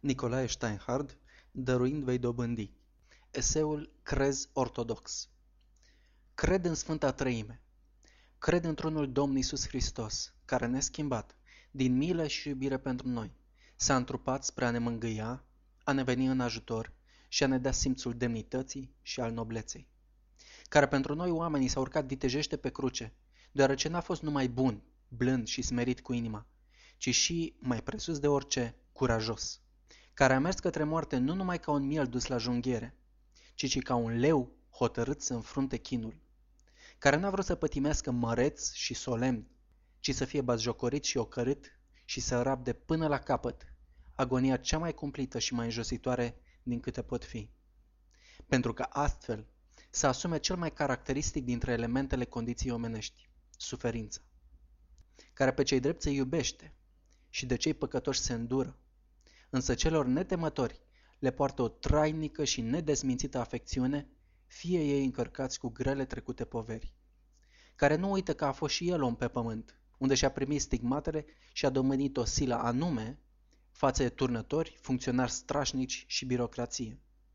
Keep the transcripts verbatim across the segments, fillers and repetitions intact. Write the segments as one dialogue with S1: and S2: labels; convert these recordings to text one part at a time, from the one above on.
S1: Nicolae Steinhardt, Dăruind vei dobândi. Eseul Crez ortodox. Cred în Sfânta Treime. Cred într-unul Domn Iisus Hristos, care ne-a schimbat, din milă și iubire pentru noi. S-a întrupat spre a ne mângâia, a ne veni în ajutor și a ne da simțul demnității și al nobleței. Care pentru noi oamenii s-a urcat vitejește pe cruce, deoarece n-a fost numai bun, blând și smerit cu inima, ci și, mai presus de orice, curajos. Care a mers către moarte nu numai ca un miel dus la junghiere, ci și ca un leu hotărât să înfrunte chinul. Care n-a vrut să pătimească măreț și solemn, ci să fie batjocorit și ocărât și să rabde până la capăt agonia cea mai cumplită și mai înjositoare din câte pot fi. Pentru că astfel să asume cel mai caracteristic dintre elementele condiției omenești, suferința. Care pe cei drepți îi iubește și de cei păcătoși se îndură, însă celor netemători le poartă o trainică și nedezmințită afecțiune, fie ei încărcați cu grele trecute poveri. Care nu uită că a fost și el om pe pământ, unde și-a primit stigmatele și a domânit o silă anume față de turnători, funcționari strașnici și birocrație.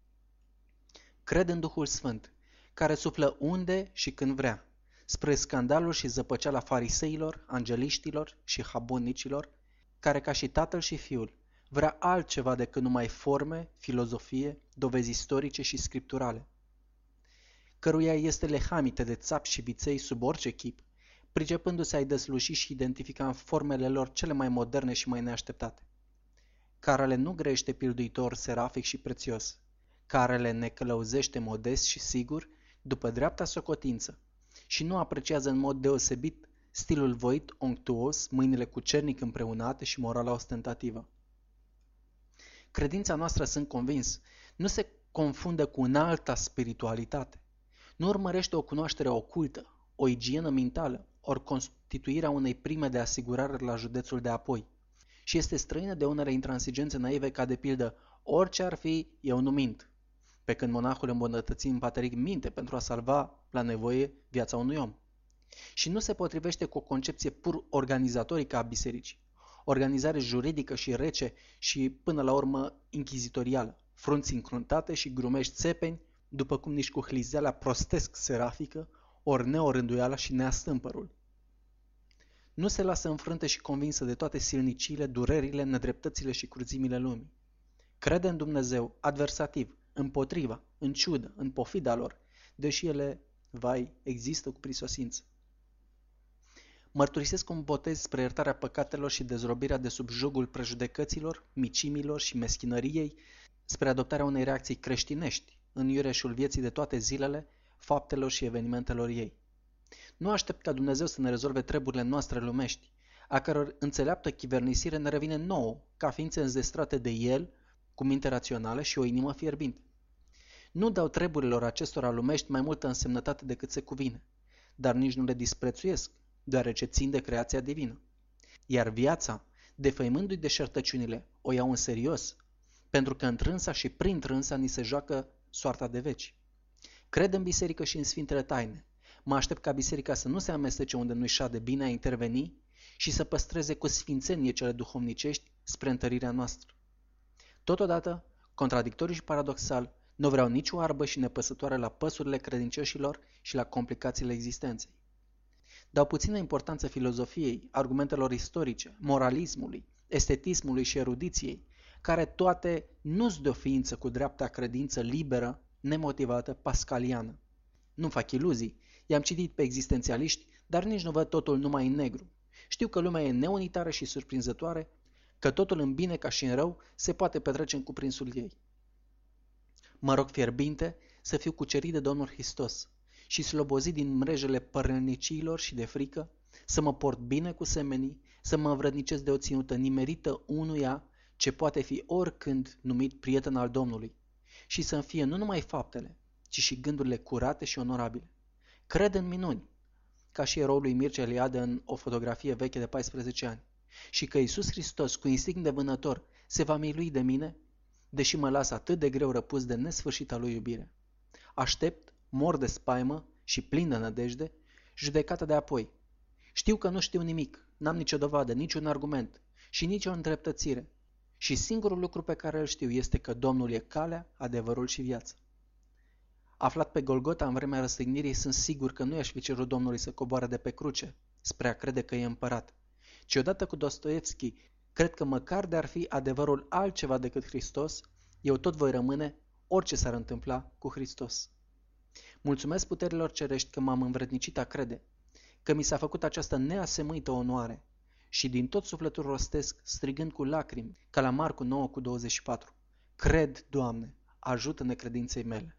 S1: Cred în Duhul Sfânt, care suflă unde și când vrea, spre scandalul și zăpăceala fariseilor, angeliștilor și habunicilor, care ca și Tatăl și Fiul vrea altceva decât numai forme, filozofie, dovezi istorice și scripturale. Căruia este lehamite de țapi și viței sub orice chip, pricepându-se a-i desluși și identifica în formele lor cele mai moderne și mai neașteptate. Carele nu grește pilduitor, serafic și prețios, carele ne călăuzește modest și sigur după dreapta socotință și nu apreciază în mod deosebit stilul voit, onctuos, mâinile cucernic împreunate și morala ostentativă. Credința noastră, sunt convins, nu se confundă cu înalta spiritualitate. Nu urmărește o cunoaștere ocultă, o igienă mentală, ori constituirea unei prime de asigurare la județul de apoi. Și este străină de unele intransigențe naive ca de pildă, orice ar fi, eu nu mint. Pe când monahul îmbunătățit în pateric minte pentru a salva la nevoie viața unui om. Și nu se potrivește cu o concepție pur organizatorică a bisericii. Organizare juridică și rece și, până la urmă, închizitorială, frunți încruntate și grumești țepeni, după cum nici cu hlizeala prostesc serafică, ori neorânduiala și neastâmpărul. Nu se lasă înfrântă și convinsă de toate silniciile, durerile, nedreptățile și cruzimile lumii. Crede în Dumnezeu, adversativ, împotriva, în ciudă, în pofida lor, deși ele, vai, există cu prisosință. Mărturisesc un botez spre iertarea păcatelor și dezrobirea de sub jugul prejudecăților, micimilor și meschinăriei, spre adoptarea unei reacții creștinești în iureșul vieții de toate zilele, faptelor și evenimentelor ei. Nu aștept ca Dumnezeu să ne rezolve treburile noastre lumești, a căror înțeleaptă chivernisire ne revine nouă, ca ființe înzestrate de El, cu minte rațională și o inimă fierbinte. Nu dau treburilor acestora lumești mai multă însemnătate decât se cuvine, dar nici nu le disprețuiesc, deoarece țin de creația divină. Iar viața, defăimându-i deșertăciunile, o iau în serios, pentru că întrânsa și prin trânsa ni se joacă soarta de veci. Cred în biserică și în sfintele taine. Mă aștept ca biserica să nu se amestece unde nu-i șade bine a interveni și să păstreze cu sfințenie cele duhovnicești spre întărirea noastră. Totodată, contradictoriu și paradoxal, nu vreau nici o arbă și nepăsătoare la păsurile credincioșilor și la complicațiile existenței. Dau puțină importanță filozofiei, argumentelor istorice, moralismului, estetismului și erudiției, care toate nu-s de o ființă cu dreapta credință liberă, nemotivată, pascaliană. Nu fac iluzii, i-am citit pe existențialiști, dar nici nu văd totul numai în negru. Știu că lumea e neunitară și surprinzătoare, că totul în bine ca și în rău se poate petrece în cuprinsul ei. Mă rog fierbinte să fiu cucerit de Domnul Hristos și slobozit din mrejele părăniciilor și de frică, să mă port bine cu semenii, să mă învrednicesc de o ținută nimerită unuia ce poate fi oricând numit prieten al Domnului și să-mi fie nu numai faptele, ci și gândurile curate și onorabile. Cred în minuni, ca și eroul lui Mircea Eliade în o fotografie veche de paisprezece ani, și că Iisus Hristos, cu instinct de vânător, se va milui de mine, deși mă lasă atât de greu răpus de nesfârșita lui iubire. Aștept, mor de spaimă și plin de nădejde, judecata de apoi. Știu că nu știu nimic, n-am nicio dovadă, niciun argument și nicio îndreptățire și singurul lucru pe care îl știu este că Domnul e calea, adevărul și viața. Aflat pe Golgota în vremea răstignirii, sunt sigur că nu i-aș fi cerut Domnului să coboare de pe cruce, spre a crede că e împărat, ci odată cu Dostoevski, cred că măcar de ar fi adevărul altceva decât Hristos, eu tot voi rămâne, orice s-ar întâmpla, cu Hristos. Mulțumesc puterilor cerești că m-am învrednicit a crede, că mi s-a făcut această neasemuită onoare și din tot sufletul rostesc, strigând cu lacrimi, ca la Marcu nouă cu douăzeci și patru. Cred, Doamne, ajută-ne credinței mele.